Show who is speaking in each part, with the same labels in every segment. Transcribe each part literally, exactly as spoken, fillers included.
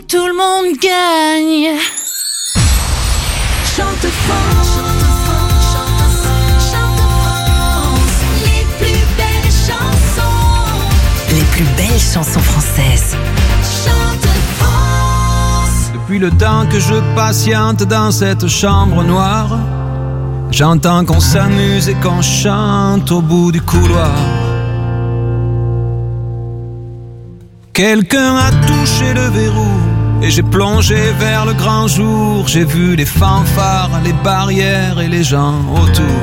Speaker 1: tout le monde gagne. Chante France, chante France, les plus belles chansons.
Speaker 2: Les plus belles chansons françaises.
Speaker 1: Chante France.
Speaker 3: Depuis le temps que je patiente dans cette chambre noire, j'entends qu'on s'amuse et qu'on chante au bout du couloir. Quelqu'un a touché le verrou et j'ai plongé vers le grand jour. J'ai vu les fanfares, les barrières et les gens autour.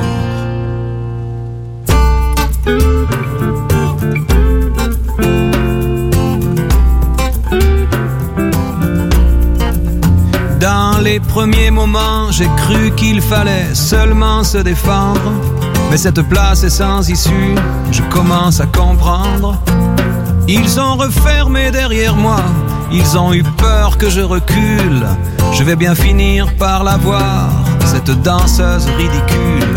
Speaker 3: Dans les premiers moments, j'ai cru qu'il fallait seulement se défendre. Mais cette place est sans issue, je commence à comprendre. Ils ont refermé derrière moi, ils ont eu peur que je recule. Je vais bien finir par la voir, cette danseuse ridicule.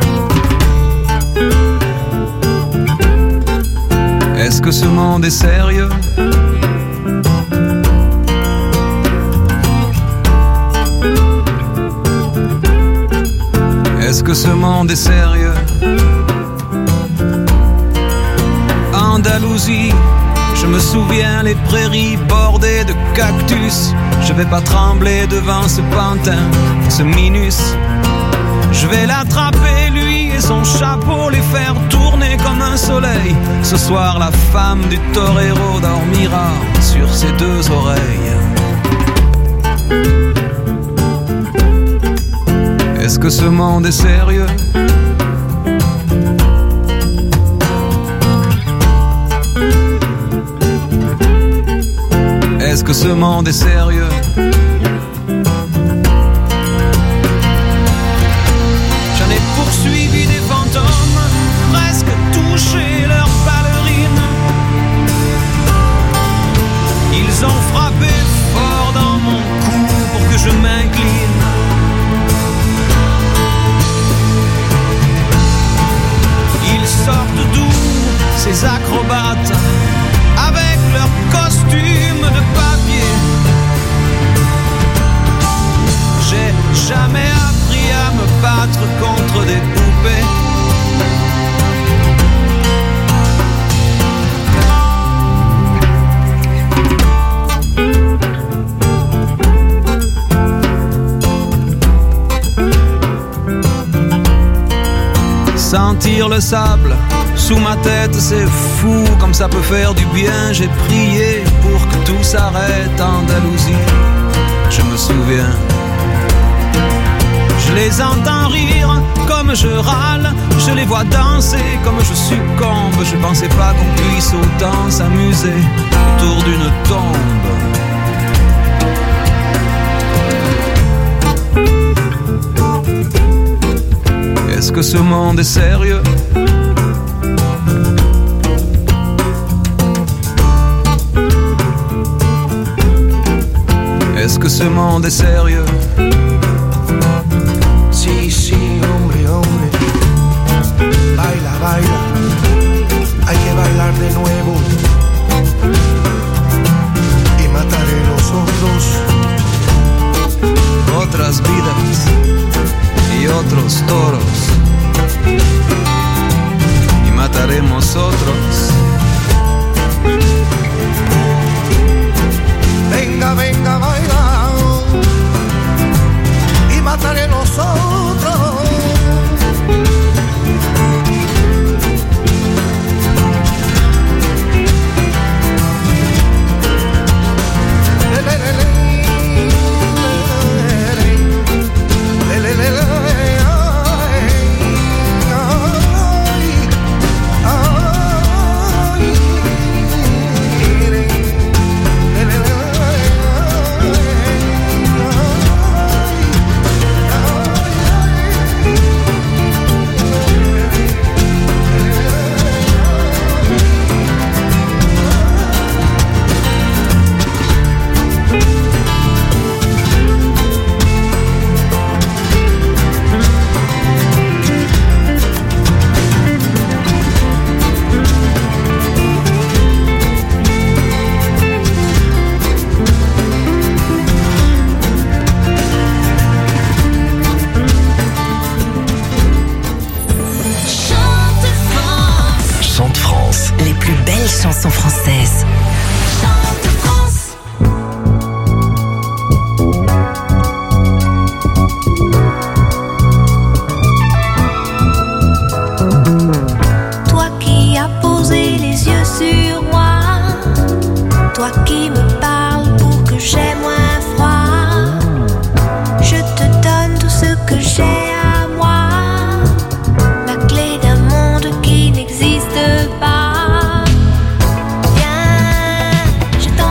Speaker 3: Est-ce que ce monde est sérieux ? Est-ce que ce monde est sérieux ? Andalousie, je me souviens les prairies bordées de cactus. Je vais pas trembler devant ce pantin, ce minus. Je vais l'attraper lui et son chapeau, les faire tourner comme un soleil. Ce soir la femme du torero dormira sur ses deux oreilles. Est-ce que ce monde est sérieux ? Est-ce que ce monde est sérieux ? J'en ai poursuivi des fantômes, presque touché leurs ballerines. Ils ont frappé fort dans mon cou pour que je m'incline. Ils sortent d'où, ces acrobates, avec leurs costumes de papier. J'ai jamais appris à me battre contre des poupées. Sentir le sable sous ma tête, c'est fou comme ça peut faire du bien. J'ai prié pour que tout s'arrête, Andalousie, je me souviens. Je les entends rire comme je râle, je les vois danser comme je succombe. Je pensais pas qu'on puisse autant s'amuser autour d'une tombe. Est-ce que ce monde est sérieux ? Est-ce que ce monde est sérieux ?
Speaker 4: Sí, sí, hombre, hombre. Baila, baila. Hay que bailar de nuevo. Y mataré los otros.
Speaker 3: Otras vidas y otros toros. Y mataremos otros.
Speaker 4: Venga, venga, baila.
Speaker 2: France. Les plus belles chansons françaises.
Speaker 1: Chante France.
Speaker 5: Toi qui as posé les yeux sur moi, toi qui me parles pour que j'aie moins froid, je te donne tout ce que j'ai à moi, la clé d'un monde qui n'existe pas. Viens, je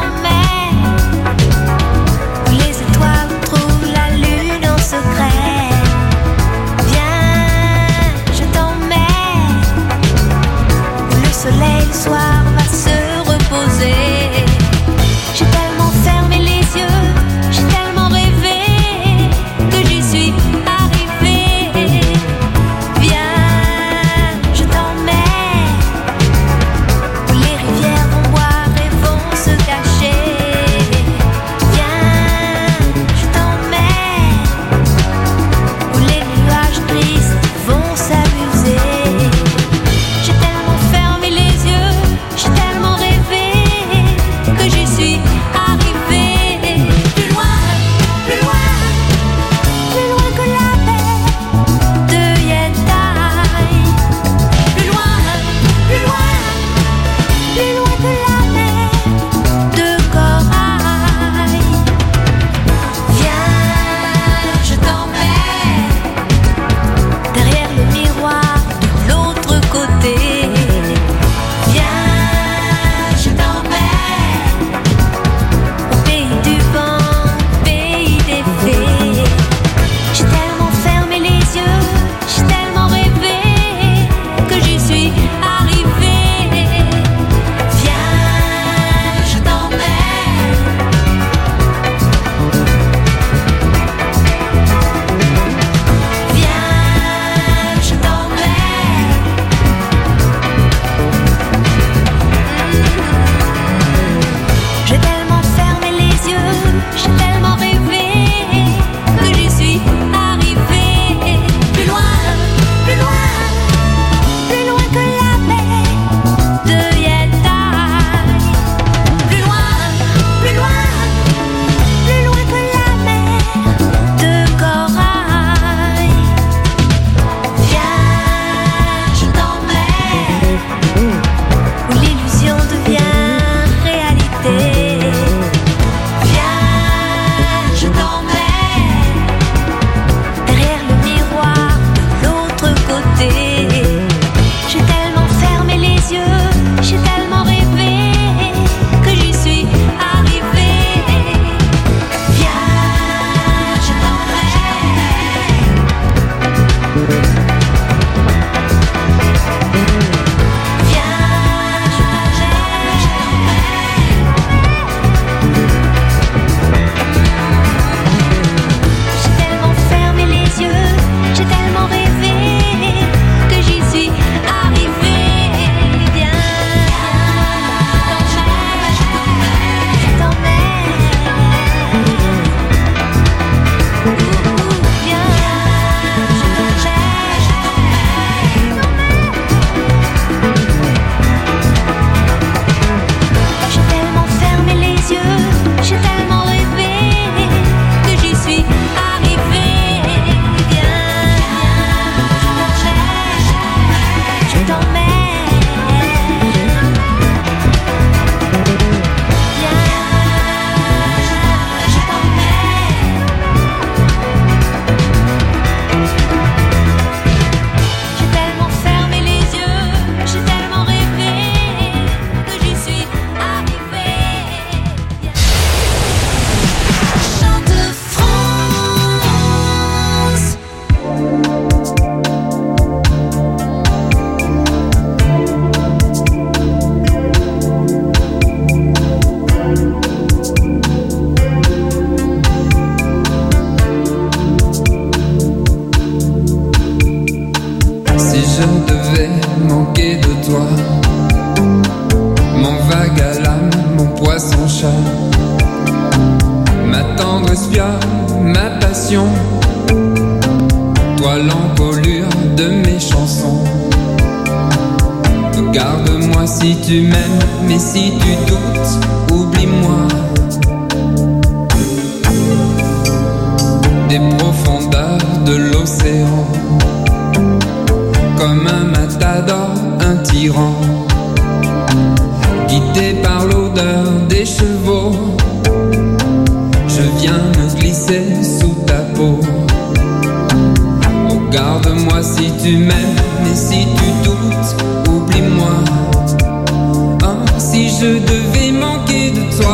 Speaker 6: si tu m'aimes, mais si tu doutes, oublie-moi. Des profondeurs de l'océan, comme un matador, un tyran, guidé par l'odeur des chevaux, je viens me glisser sous ta peau. Oh, garde-moi si tu m'aimes, mais si tu doutes, oublie-moi. Oh, si je devais manquer de toi,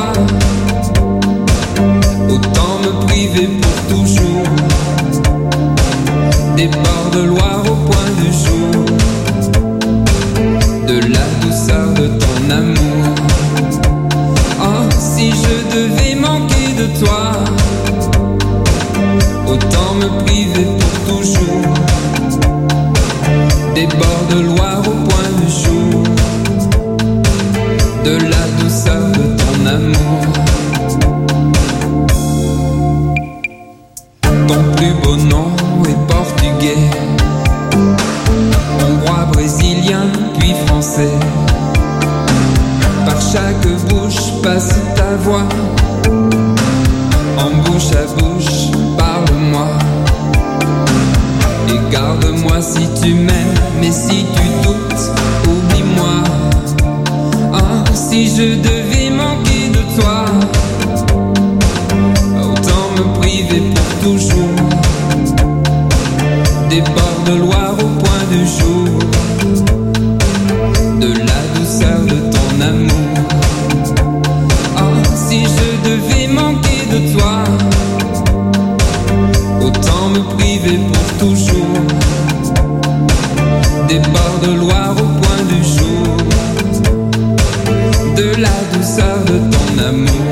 Speaker 6: autant me priver pour toujours des bords de Loire au point du jour, de la douceur de ton amour. Oh, si je devais manquer de toi, autant me priver pour toujours des bords de Loire au point du jour, de la douceur de ton amour. Ton plus beau nom est portugais, hongrois, brésilien, puis français. Par chaque bouche passe ta voix, en bouche à bouche, parle-moi. Et garde-moi si tu m'aimes, mais si tu doutes, oublie-moi. Ah, si je devais manquer de toi, autant me priver pour toujours des bords de Loire au point du jour, de la douceur de ton amour. Ah, si je devais manquer de toi, autant me priver pour toujours des bords de Loire au point du jour, de la douceur de ton amour.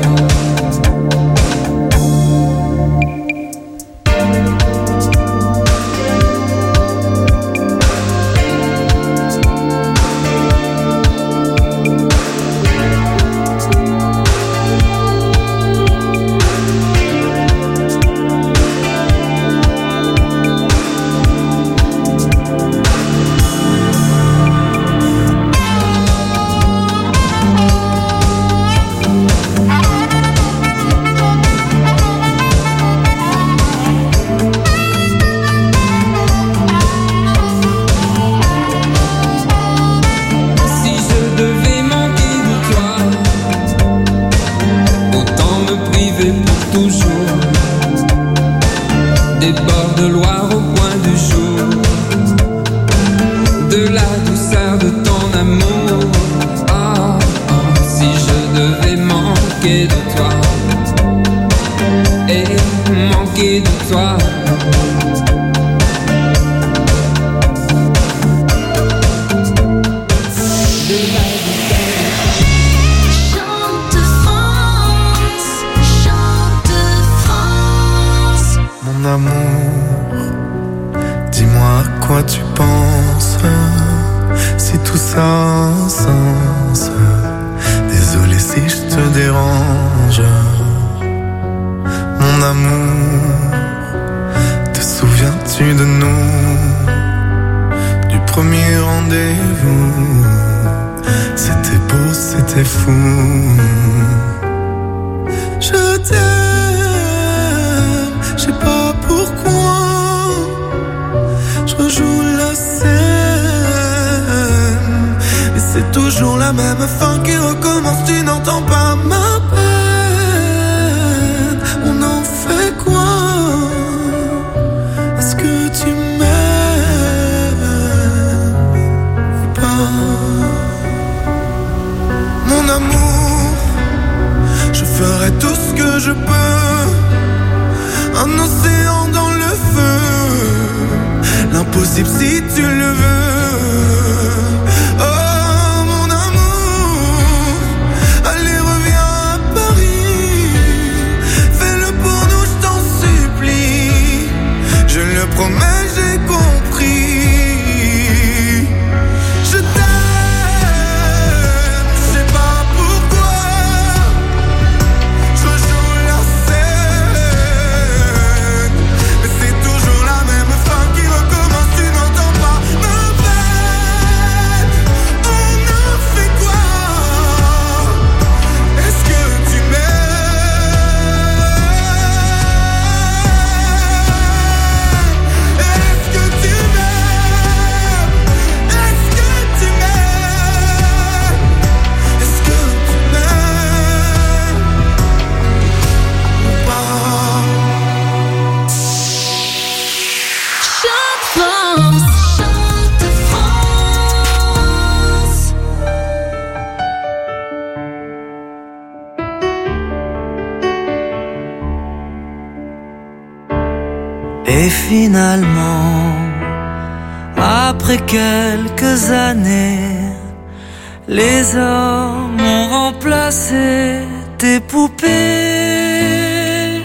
Speaker 4: Toujours la même fin qui recommence, tu n'entends pas me faire. Et finalement, après quelques années, les hommes ont remplacé tes poupées.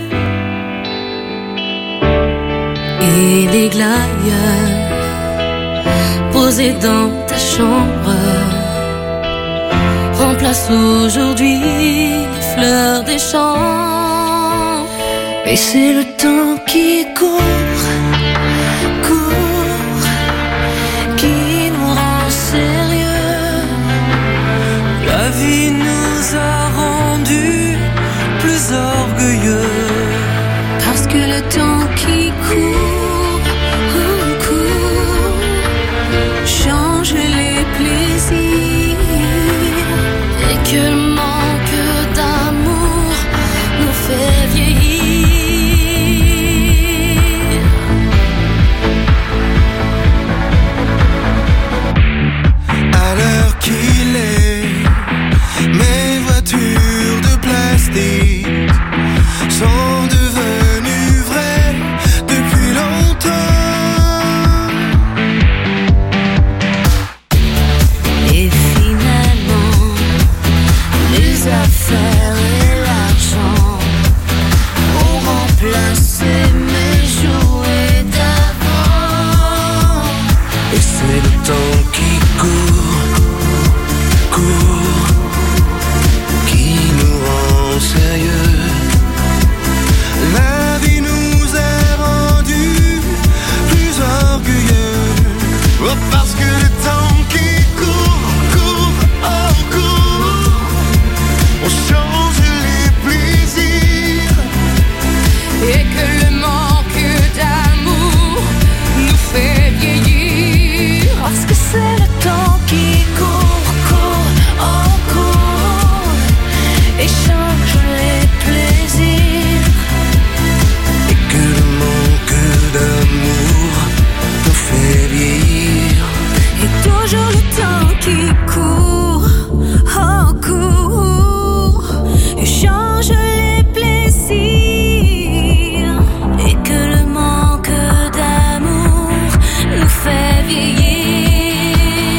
Speaker 5: Et les glaïeuls posés dans ta chambre remplacent aujourd'hui les fleurs des champs.
Speaker 4: Et c'est le temps qui court, court, qui nous rend sérieux. La vie nous a rendus plus orgueilleux.
Speaker 5: Parce que le temps qui court, court, change les plaisirs. Et que le manque d'amour nous fait vieillir.
Speaker 4: À l'heure qu'il est, mes voitures de plastique sont devenues vraies depuis longtemps.
Speaker 5: Et finalement, les affaires et l'argent ont remplacé mes jouets d'avant.
Speaker 4: Et c'est le temps qui court, court, qui nous rend sérieux. La vie nous a rendus plus orgueilleux. Oh, parce que le temps qui court, court, oh court, on change les plaisirs.
Speaker 6: Et que le manque d'amour nous fait vieillir.
Speaker 5: Parce que c'est le temps qui court, court, oh court, et change les plaisirs.
Speaker 4: Et que le manque d'amour nous fait vieillir.
Speaker 5: Et toujours le temps qui court, oh court, et change les plaisirs. Et que le manque d'amour nous fait vieillir.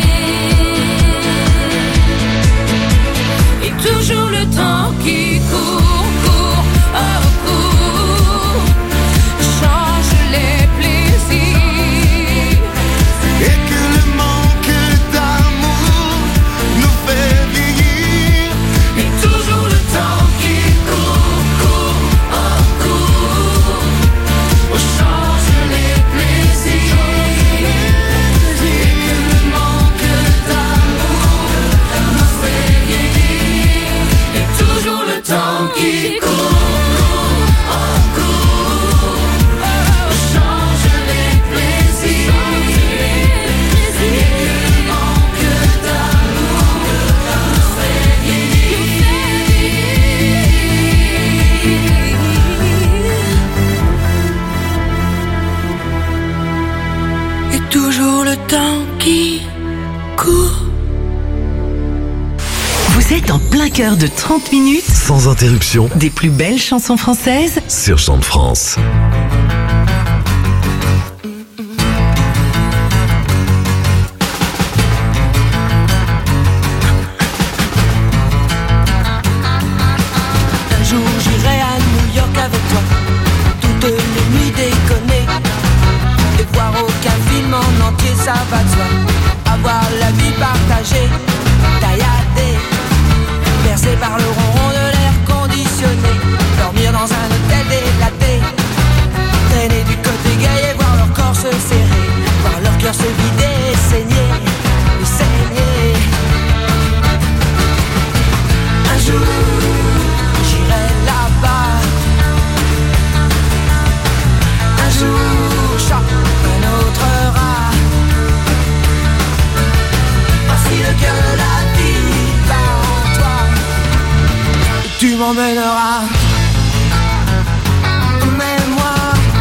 Speaker 5: Et toujours le temps qui court, court, oh court, change les plaisirs.
Speaker 4: Et que le manque d'amour nous fait vieillir.
Speaker 5: Et toujours le temps qui court, court, oh court, change les plaisirs. Et que le manque d'amour nous fait vieillir. Et toujours le temps qui court, oh court, change les plaisirs. Et que le manque d'amour nous fait vieillir.
Speaker 4: Et toujours le temps qui court.
Speaker 2: Vous êtes en plein cœur de trente minutes
Speaker 7: Sans interruption
Speaker 2: des plus belles chansons françaises.
Speaker 7: sur Chant de France.
Speaker 4: Un jour j'irai à New York avec toi, toutes les nuits déconner, et voir aucun film en entier, ça va de soi. Avoir la vie partagée, tailladée, bercée par le ronron de l'air conditionné, dormir dans un hôtel délaté, traîner du côté gay et voir leur corps se serrer, voir leur cœur se vider et saigner, et saigner. Un jour j'irai là-bas, un jour choque un autre rat. Facile que la vie va en toi, tu m'emmèneras. Mais moi,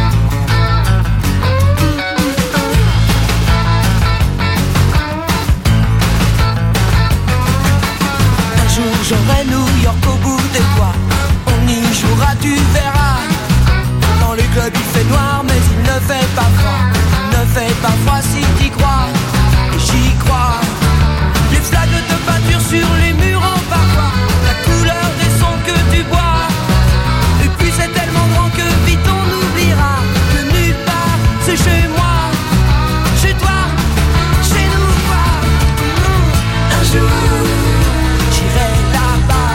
Speaker 4: un jour j'aurai New York au bout des doigts, on y jouera, tu verras, dans les clubs Aujourd'hui il fait noir mais il ne fait pas froid. Il ne fait pas froid si t'y crois. Et j'y crois. Les flaques de peinture sur les murs en parfois la couleur des sons que tu bois. Et puis c'est tellement grand que vite on oubliera que nulle part c'est chez moi, chez toi, chez nous quoi. Un jour j'irai là-bas.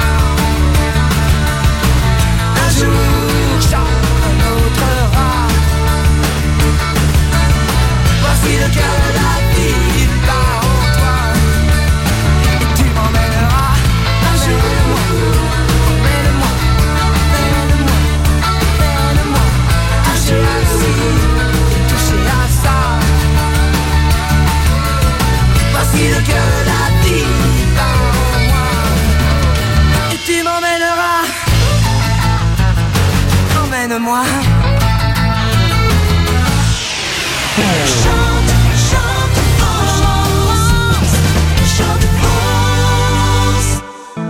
Speaker 4: Un jour j'aurai un autre rat. Voici le cœur de la ville, il part en toi. Et tu m'emmèneras un jour. Emmène-moi, emmène-moi, emmène-moi. Toucher à ci, toucher à ça. Voici le cœur de la ville, il part en moi. Et tu m'emmèneras. Emmène-moi.
Speaker 1: Chante, chante France, chante France.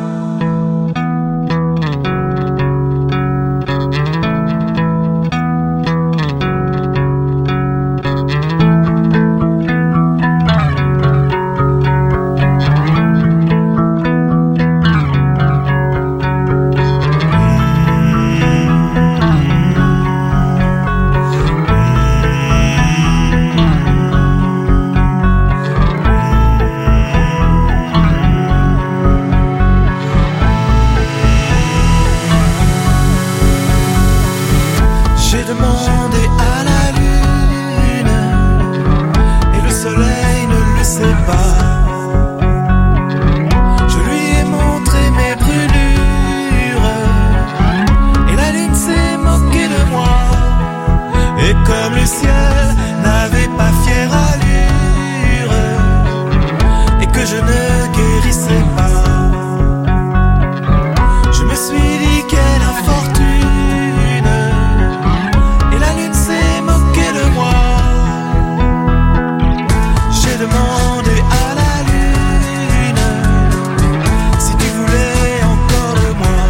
Speaker 8: J'ai demandé à la lune et le soleil ne le sait pas. Je lui ai montré mes brûlures et la lune s'est moquée de moi. Et comme le ciel n'avait pas fière allure et que je ne guérissais pas, je me suis dit quelle infortune. Et la lune s'est moquée de moi. J'ai demandé à la lune si tu voulais encore de moi.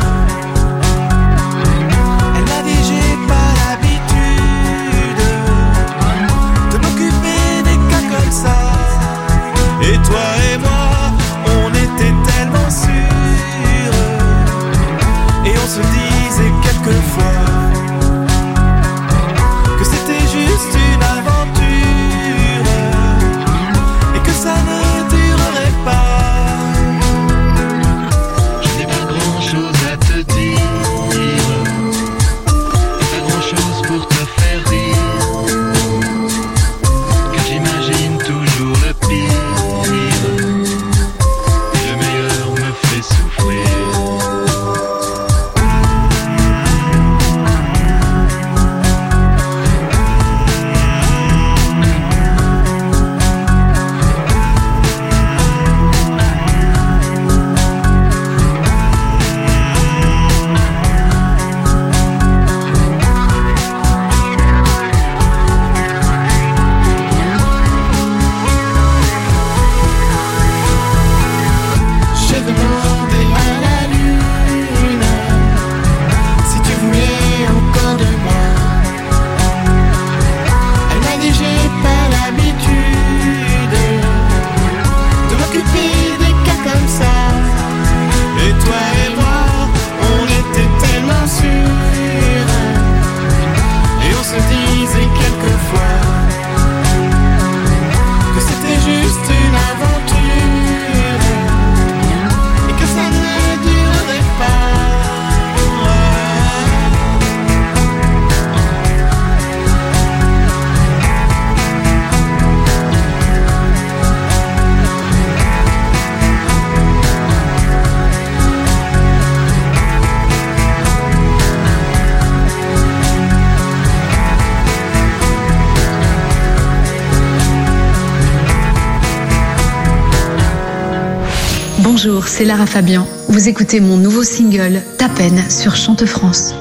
Speaker 8: Elle m'a dit j'ai pas l'habitude de m'occuper des cas comme ça. Et toi et moi, on était tellement sûrs. Et on se disait quelquefois que c'était juste une aventure et que ça ne durerait pas.
Speaker 9: Je n'ai pas grand chose à te dire, pas grand chose pour te faire rire, car j'imagine toujours le pire, et le meilleur me fait souffrir.
Speaker 8: J'ai demandé à la lune si tu voulais encore de moi. Elle m'a dit j'ai pas l'habitude de m'occuper des cas comme ça. Et toi et moi, on était tellement sûrs. Et on se disait quelquefois que c'était juste une aventure et que ça ne durerait pas.
Speaker 10: Bonjour, c'est Lara Fabian. Vous écoutez mon nouveau single, Ta peine, sur Chante France.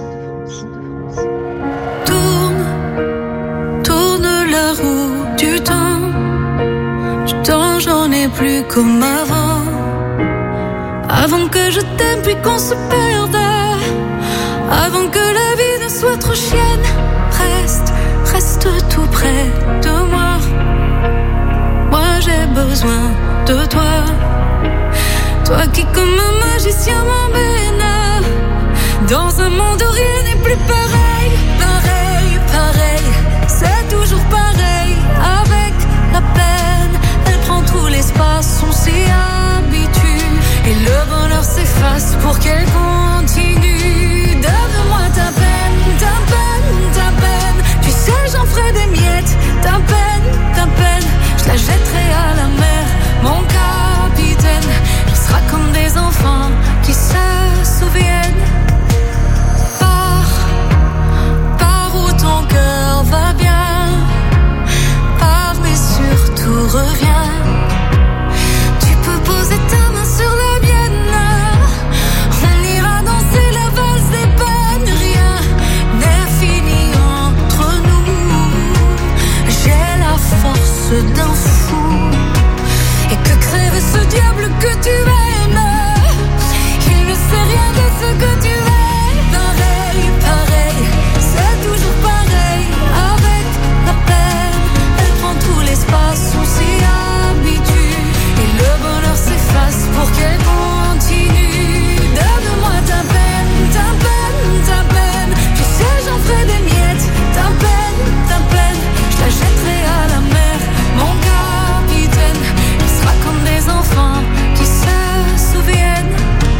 Speaker 1: Tourne, tourne la roue du temps. Du temps, j'en ai plus comme avant. Avant que je t'aime puis qu'on se perde. avant que la vie ne soit trop chienne. Reste, reste tout près de moi. Moi j'ai besoin de toi. Toi qui comme un magicien m'emmène dans un monde où rien n'est plus pareil. Pareil, pareil, c'est toujours pareil. Avec la peine, elle prend tout l'espace. On s'y habitue et le bonheur s'efface pour qu'elle continue. Donne-moi ta peine, ta peine, ta peine. Tu sais j'en ferai des miettes. Ta peine, ta peine, je la jetterai à la mer. Mon capitaine, il sera comme des enfants qui se souviennent. Pars, pars où ton cœur va bien. Pars mais surtout reviens. Tu peux poser ta main sur la mienne. On ira danser la valse des peines. Rien n'est fini entre nous. J'ai la force d'un fou. Et que crève ce diable que tu aimes. Il ne sait rien de ce que tu es. Pareil, pareil, c'est toujours pareil. Avec la peine, elle prend tout l'espace. On s'y habitue et le bonheur s'efface pour qu'elle continue. Donne-moi ta peine, ta peine, ta peine. Tu sais j'en ferai des miettes. Ta peine, ta peine, je la jetterai à la mer. Mon capitaine, il sera comme des enfants qui se souviennent.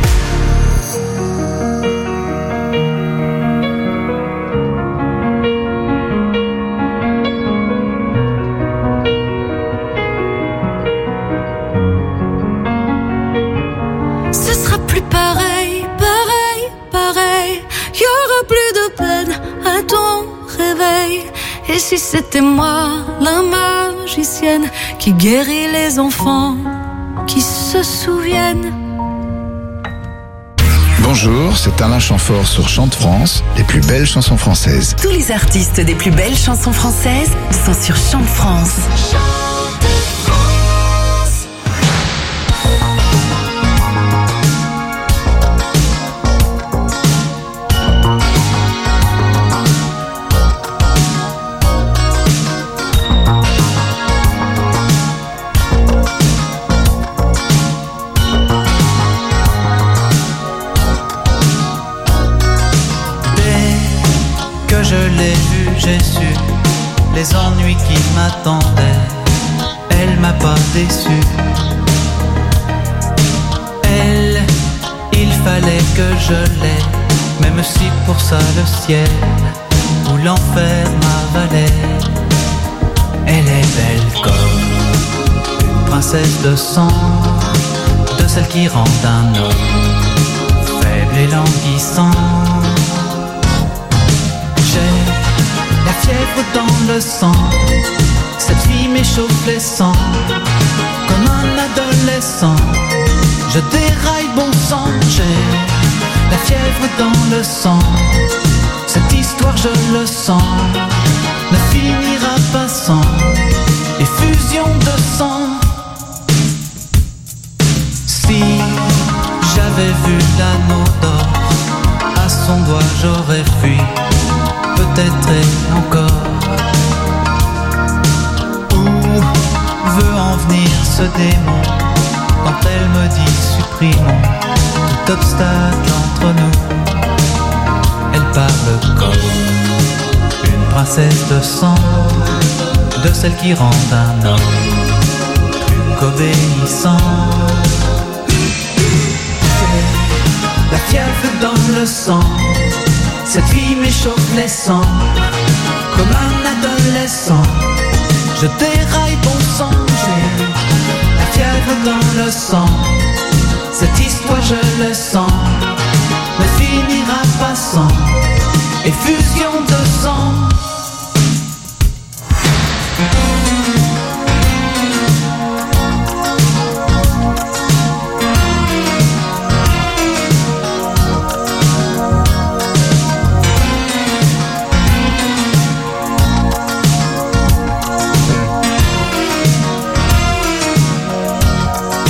Speaker 1: Ce sera plus pareil, pareil, pareil. Y aura plus de peine à ton réveil. Et si c'était moi, la magicienne, qui guérit les enfants qui se souviennent.
Speaker 11: Bonjour, c'est Alain Chamfort sur Chante France, les plus belles chansons françaises.
Speaker 2: Tous les artistes des plus belles chansons françaises sont sur Chante France.
Speaker 12: Que je l'ai vue, j'ai su les ennuis qui m'attendaient. Elle m'a pas déçu. Elle, il fallait que je l'aie, même si pour ça le ciel ou l'enfer m'avalait. Elle est belle comme une princesse de sang, de celle qui rend un homme faible et languissant. La fièvre dans le sang, cette fille m'échauffe les sangs. Comme un adolescent, je déraille bon sang. J'ai la fièvre dans le sang, cette histoire je le sens ne finira pas sans effusion de sang. Si j'avais vu l'anneau d'or à son doigt, j'aurais fui. Peut-être et encore. Où veut en venir ce démon quand elle me dit supprimons tout obstacle entre nous? Elle parle comme une princesse de sang, de celle qui rend un homme plus qu'obéissant. La fièvre dans le sang, cette fille m'échauffe les sangs. Comme un adolescent, je déraille bon sang. J'ai la fièvre dans le sang, cette histoire je le sens ne finira pas sans effusion de sang.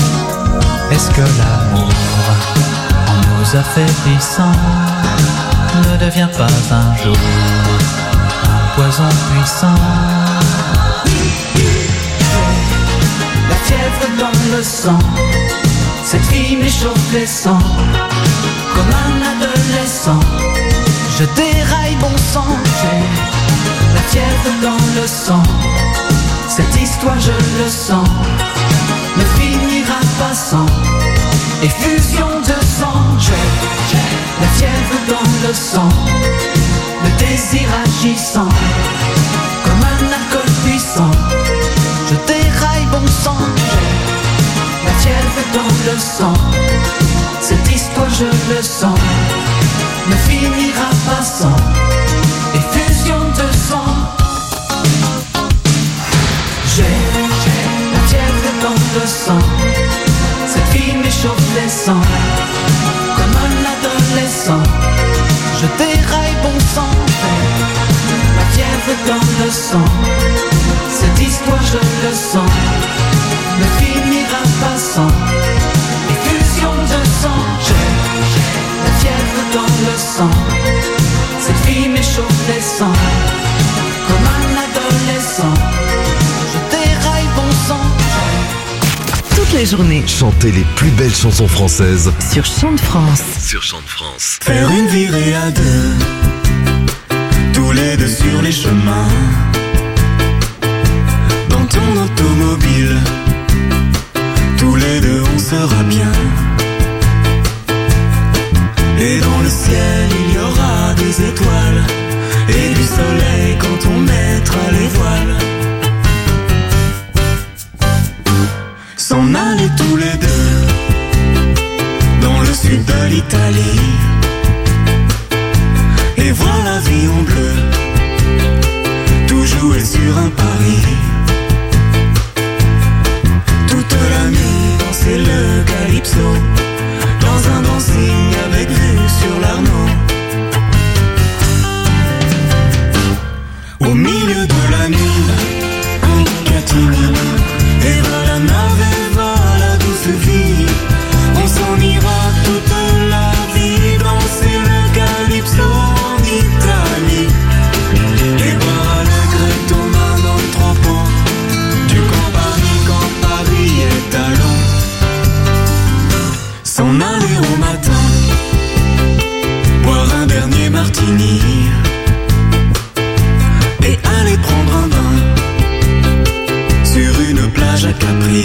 Speaker 12: Est-ce que l'amour, en nous affaiblissant, ne devient pas un jour un poison puissant. La fièvre dans le sang, cette fille m'échauffe les sangs. Comme un adolescent, je déraille bon sang. J'ai la fièvre dans le sang, cette histoire je le sens ne finira pas sans effusion de sang. J'ai la fièvre dans le sang, le désir agissant comme un alcool puissant. Je déraille bon sang. J'ai la fièvre dans le sang, cette histoire je le sens ne finira pas sans effusion de sang. J'ai la fièvre dans le sang, cette fille m'échauffe les sangs. Comme un adolescent, je déraille bon sang. J'ai la fièvre dans le sang, cette histoire je le sens ne finira pas sans effusion de sang. J'ai la fièvre dans le sang, cette fille m'échauffe les sangs. Comme un adolescent, je déraille bon sang.
Speaker 2: Toute la journée,
Speaker 7: chantez les plus belles chansons françaises
Speaker 2: sur Chant de France.
Speaker 7: Sur Chant de France.
Speaker 8: Faire une virée à deux, tous les deux sur les chemins. Dans ton automobile, tous les deux on sera bien. Et dans le ciel il y aura des étoiles et du soleil quand on mettra les voiles. S'en aller tous les deux dans le sud de l'Italie et voir la vie en bleu, tout jouer sur un pari. Toute la nuit danser le calypso dans un dancing avec vue sur l'Arnaud. Au milieu de la nuit, un catimini, et va la nave et va la douce vie. On s'en ira toute la vie danser le calypso en Italie et boire à la Grette au main dans le trempeau du Campari quand Paris est à l'eau. S'en aller au matin, boire un dernier martini et aller prendre un bain sur une plage à Capri.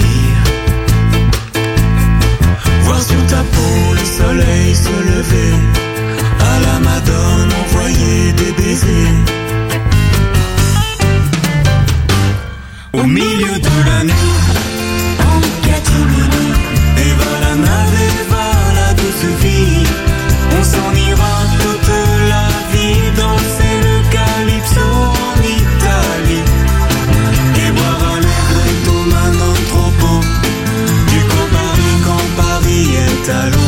Speaker 8: Voir sur ta peau le soleil se lever, à la Madone envoyer des baisers. Au milieu de la nuit, en catimini, et va la nave et va la douce vie. On s'en ira toute la vie danser le calypso en Italie et boire à l'aigre au main dans le troupeau du Campari quand Paris est à l'eau.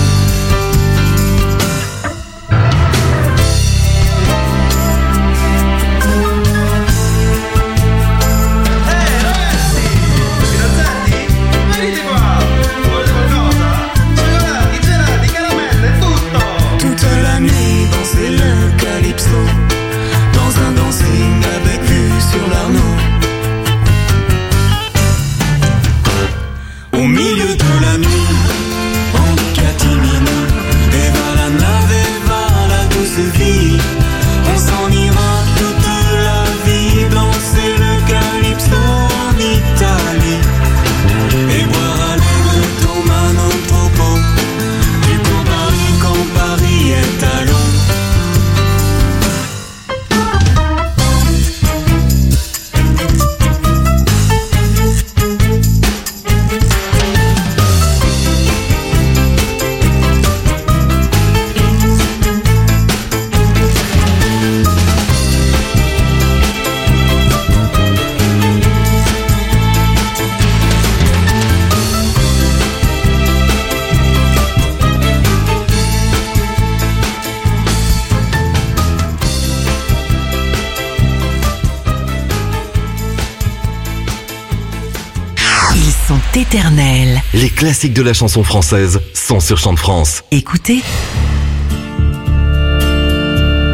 Speaker 2: Éternel.
Speaker 7: Les classiques de la chanson française sont sur Chant de France.
Speaker 2: Écoutez.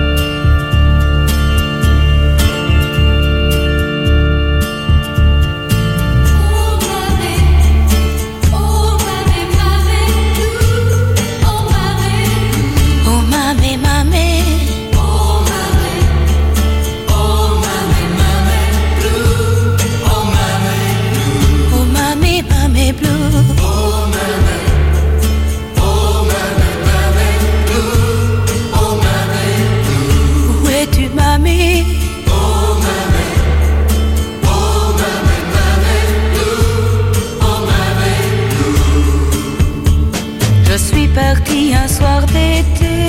Speaker 1: partis un soir d'été,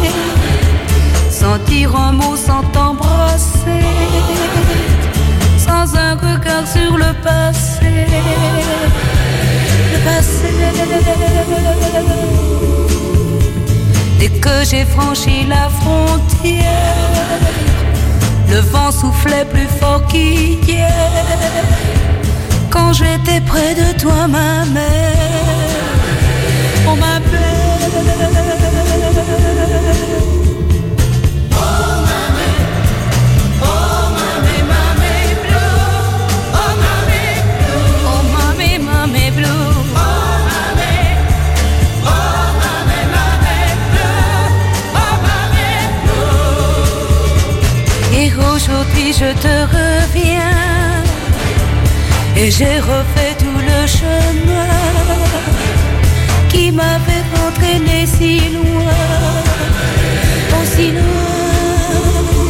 Speaker 1: sans dire un mot, sans t'embrasser, sans un regard sur le passé, le passé. Dès que j'ai franchi la frontière, le vent soufflait plus fort qu'hier. Quand j'étais près de toi, ma mère, on m'appelait. Aujourd'hui je te reviens et j'ai refait tout le chemin qui m'avait entraîné si loin, aussi loin.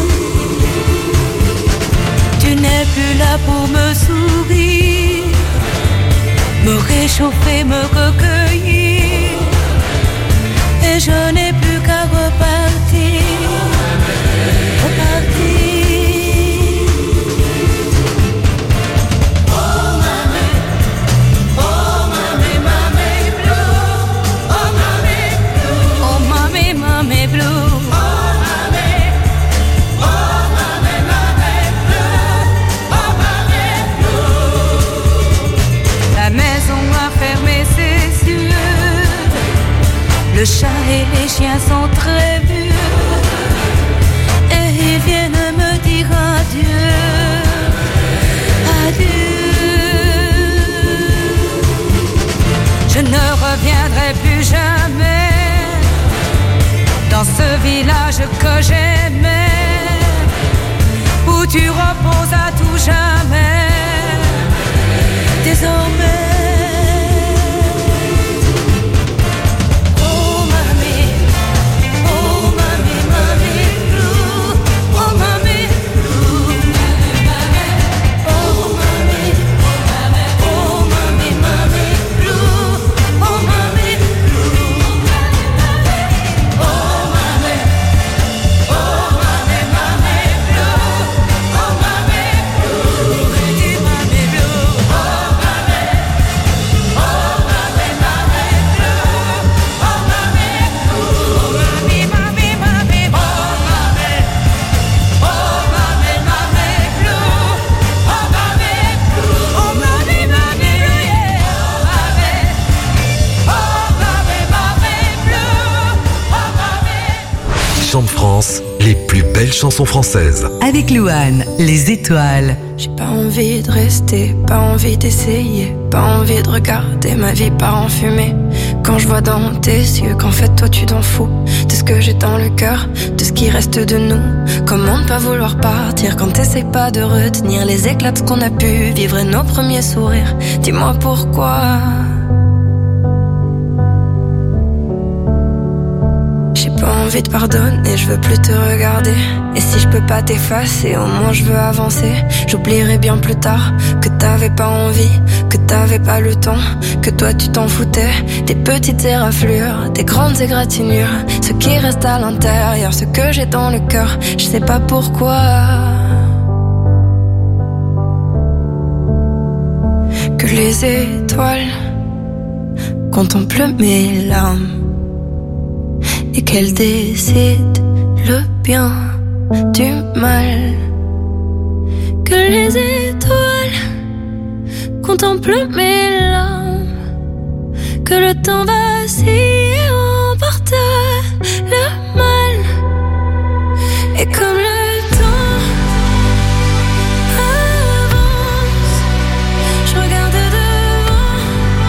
Speaker 1: Tu n'es plus là pour me sourire, me réchauffer, me recueillir, et je n'ai plus qu'à repartir, repartir. Le chat et les chiens sont très vieux et ils viennent me dire adieu, adieu. Je ne reviendrai plus jamais dans ce village que j'aimais, où tu reposes à tout jamais, désormais.
Speaker 7: De France, les plus belles chansons françaises.
Speaker 2: Avec Louane, les étoiles.
Speaker 13: J'ai pas envie de rester, pas envie d'essayer, pas envie de regarder ma vie part en fumée. Quand je vois dans tes yeux qu'en fait toi tu t'en fous de ce que j'ai dans le cœur, de ce qui reste de nous. Comment ne pas vouloir partir quand t'essayes pas de retenir les éclats de ce qu'on a pu vivre et nos premiers sourires. Dis-moi pourquoi. Pas envie de pardonner, je veux plus te regarder. Et si je peux pas t'effacer, au moins je veux avancer. J'oublierai bien plus tard que t'avais pas envie, que t'avais pas le temps, que toi tu t'en foutais. Des petites éraflures, des grandes égratignures, ce qui reste à l'intérieur, ce que j'ai dans le cœur, je sais pas pourquoi. Que les étoiles contemplent mes larmes et qu'elle décide le bien du mal. Que les étoiles contemplent mes larmes, que le temps vacille et emporte le mal. Et comme le temps avance, je regarde devant,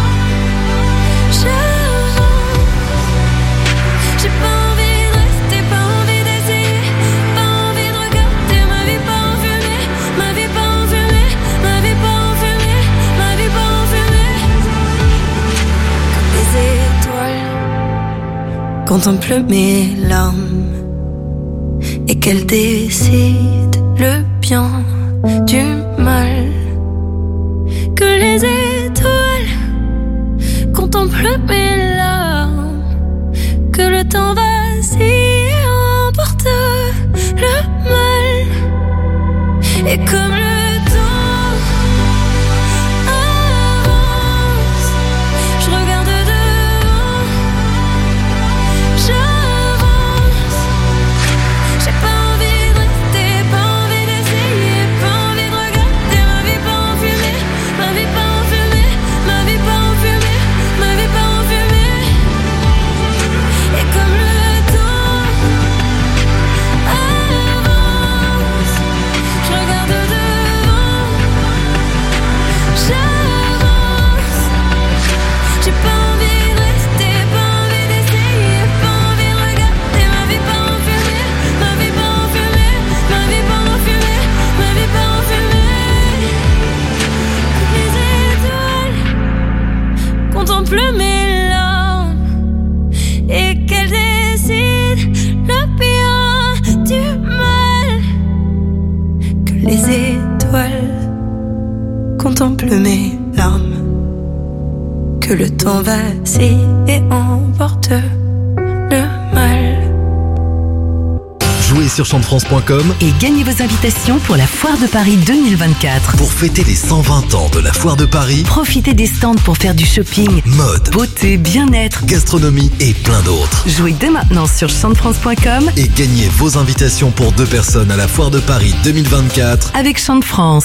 Speaker 13: j'avance. J'ai pas envie de rester, pas envie d'essayer, pas envie de regarder ma vie pas en fumée, ma vie pas en fumée, ma vie pas en fumée, ma vie pas en fumée. Comme les étoiles contemplent mes larmes et qu'elles décident le bien du mal. Que les étoiles contemplent mes larmes,
Speaker 1: temps vacille emporte le mal. Et comme le temps avance, je regarde devant, j'avance. J'ai pas envie de rester, pas envie d'essayer, pas envie de regarder ma vie pas en fumée, ma vie pas en fumée, ma vie pas en fumée, ma vie pas en fumée. Et comme le temps avance, je regarde devant, j'avance. J'ai pas envie de rester, pas envie d'essayer, pas envie de regarder ma vie pas en fumée, ma vie pas en fumée, ma vie pas en fumée, ma vie pas en fumée. Les étoiles contemplent mes larmes et qu'elles décident le bien du mal. Que les étoiles contemplent mes larmes, que le temps vacille et emporte le mal.
Speaker 7: Jouez sur chante france point com
Speaker 2: Et gagnez vos invitations pour la Foire de Paris deux mille vingt-quatre.
Speaker 7: pour fêter les cent vingt ans de la Foire de Paris,
Speaker 2: Profitez des stands pour faire du shopping,
Speaker 7: mode,
Speaker 2: beauté, bien-être.
Speaker 7: gastronomie et plein d'autres.
Speaker 2: Jouez dès maintenant sur chante france point com
Speaker 7: Et gagnez vos invitations pour deux personnes à la Foire de Paris deux mille vingt-quatre.
Speaker 2: avec Chante France.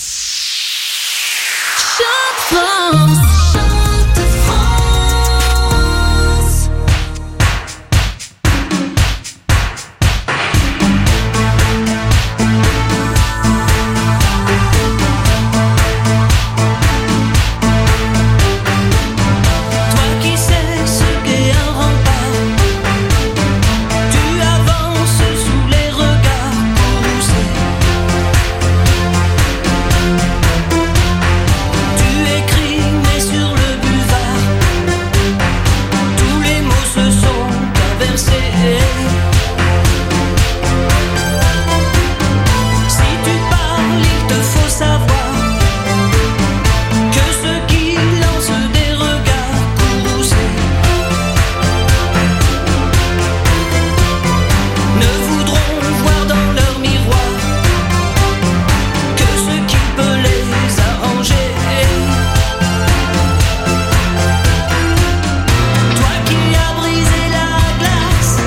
Speaker 1: Chante France, chante France. Toi qui sais ce qu'est un rempart, tu avances sous les regards poussés. Tu écris mais sur le buvard, tous les mots se sont inversés. Si tu parles, il te faut savoir que ceux qui lancent des regards courroucés ne voudront voir dans leur miroir que ce qui peut les arranger. Toi qui as brisé la glace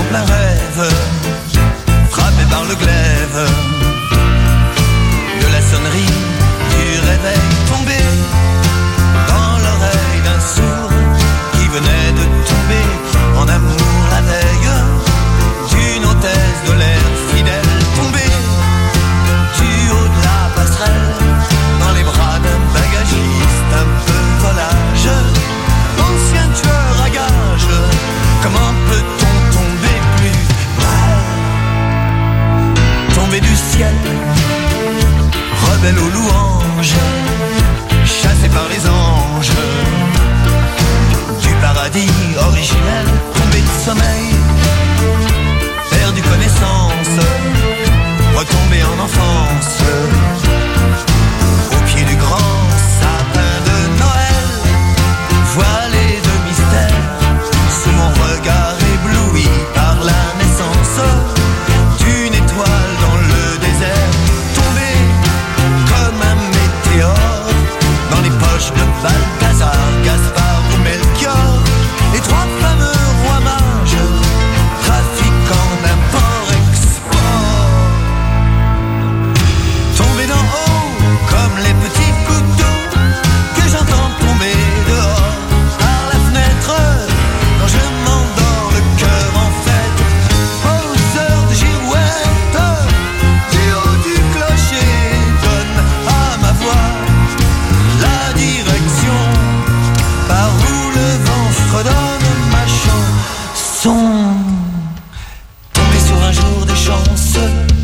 Speaker 14: plein rêve, frappé par le glaive de la sonnerie du réveil, tombé dans l'oreille d'un sourd qui venait de tomber en amour la veille d'une hôtesse de l'air fidèle, tombé du haut de la passerelle dans les bras d'un bagagiste un peu volage, ancien tueur à gages. Comment peut-on tomber plus bas? Tomber du ciel, rebelle aux louanges, chassé par les anges du paradis originel, tombé de sommeil, perdu connaissance, retombé en enfance, au pied du grand sapin de Noël, voilé de mystère, sous mon regard ébloui par la naissance d'une étoile dans le désert, tombé comme un météore dans les poches de Balthazar, Gaspard ou Melchior, les trois fameux rois mages, trafiquants d'import-export, tombé d'en haut comme les petits couteaux que j'entends tomber dehors par la fenêtre quand je m'endors le cœur en fête, aux heures de girouette du haut du clocher, donne à ma voix la direction par où le vent fredonne ma chanson, tombé sur un jour de chance,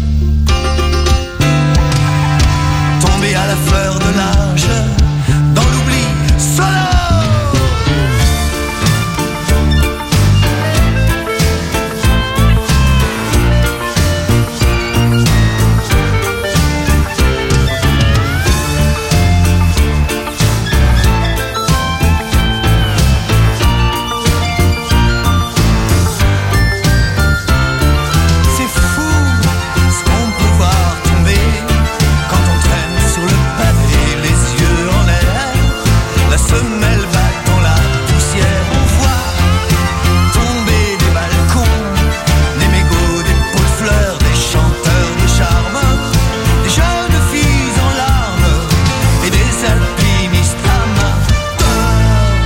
Speaker 14: tombé à la fleur de l'âge, dans l'oubli sonore. C'est fou ce qu'on peut voir tomber quand on traîne sur le pavé, les yeux en l'air, la semelle bat dans la poussière. On voit tomber des balcons, des mégots, des pots de fleurs, des chanteurs de charme, des jeunes filles en larmes et des alpinistes amateurs,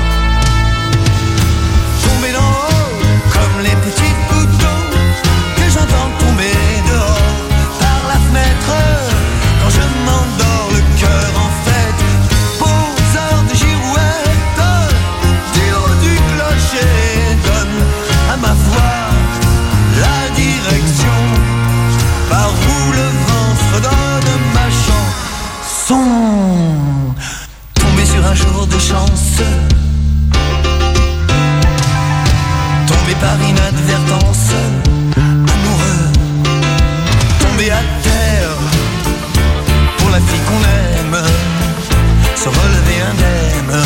Speaker 14: tombés d'en haut comme les petits couteaux que j'entends tomber dehors par la fenêtre quand je m'endors le cœur en fête, poseur de girouette du haut du clocher, donne à ma voix la direction par où le vent fredonne ma chanson, tombé sur un jour de chance, tombé par inadvertance, amoureux, tombé à terre pour la fille qu'on aime, se relever indemne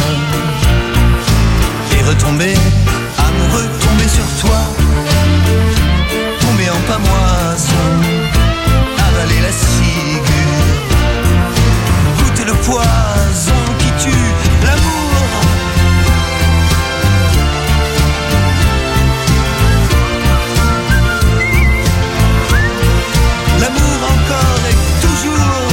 Speaker 14: et retomber amoureux, tomber sur toi, tomber en pamoise, avaler la ciguë, goûter le poison qui tue l'amour, l'amour encore et toujours.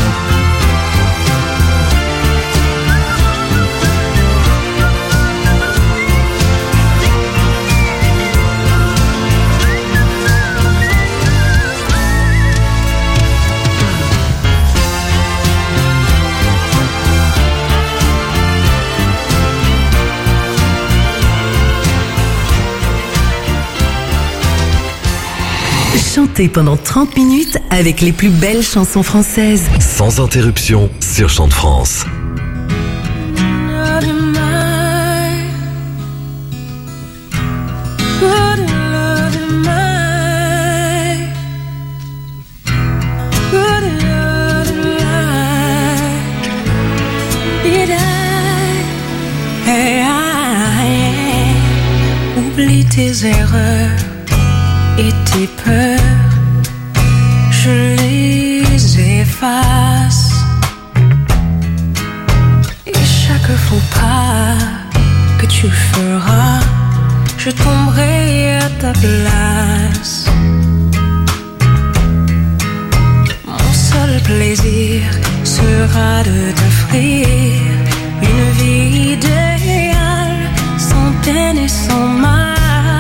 Speaker 2: Chantez pendant trente minutes avec les plus belles chansons françaises.
Speaker 7: Sans interruption sur Chant de France.
Speaker 1: Oublie tes erreurs et tes peurs, je les efface. Et chaque faux pas que tu feras,
Speaker 13: je tomberai à ta place. Mon seul plaisir sera de t'offrir une vie idéale, sans peine et sans mal.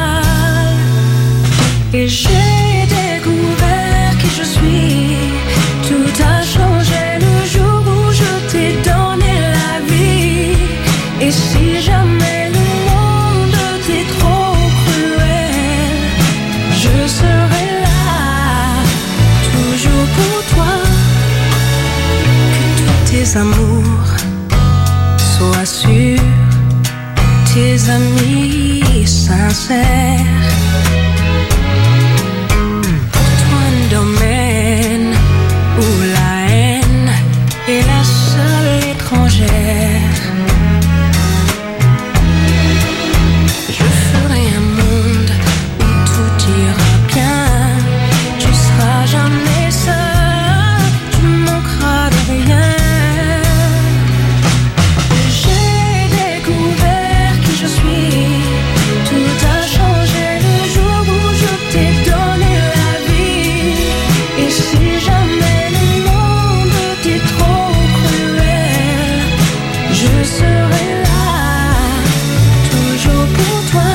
Speaker 13: Et j'ai découvert qui je suis. Tout a changé le jour où je t'ai donné la vie. Et si jamais le monde t'est trop cruel, je serai là, toujours pour toi. Que tous tes amours soient sûrs, tes amis sincères. Domaine où la haine est la seule étrangère. Je ferai un monde où tout ira bien. Tu seras jamais seul, tu manqueras de rien. J'ai découvert qui je suis. Tout a changé le jour où je t'ai donné la vie. Et si jamais le monde t'est trop cruel, je serai là, toujours pour toi.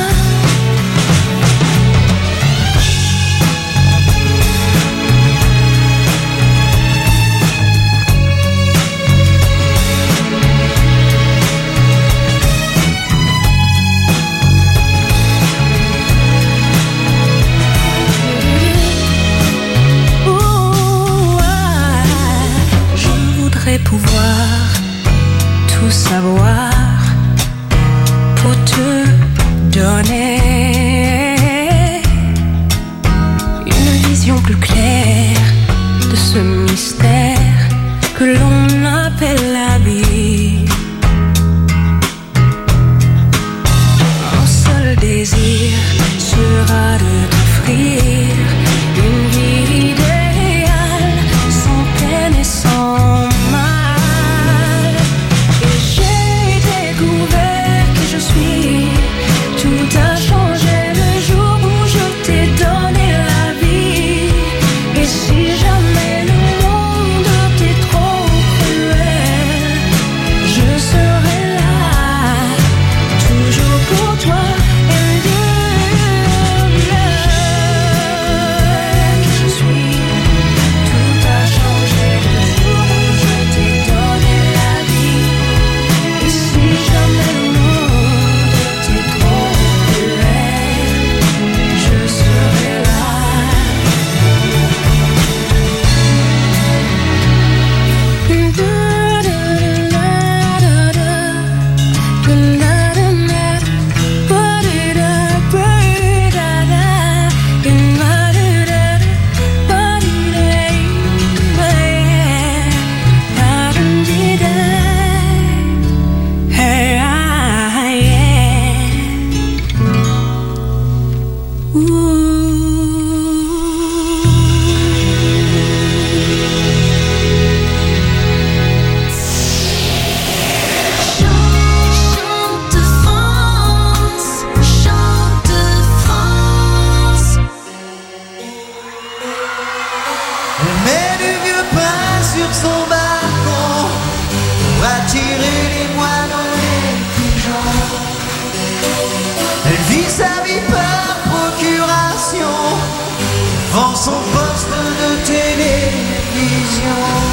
Speaker 13: Pouvoir tout savoir pour te donner une vision plus claire de ce mystère que l'on appelle la vie. Mon seul désir sera de t'offrir une vie idéale, sans peine et sans tout a changé le jour où je t'ai donné la vie. Et si jamais le monde t'est trop cruel, je serai là, toujours pour toi. Et le que je suis. Tout a changé le jour où je t'ai donné la vie. Et si jamais le monde
Speaker 12: son poste de télévision.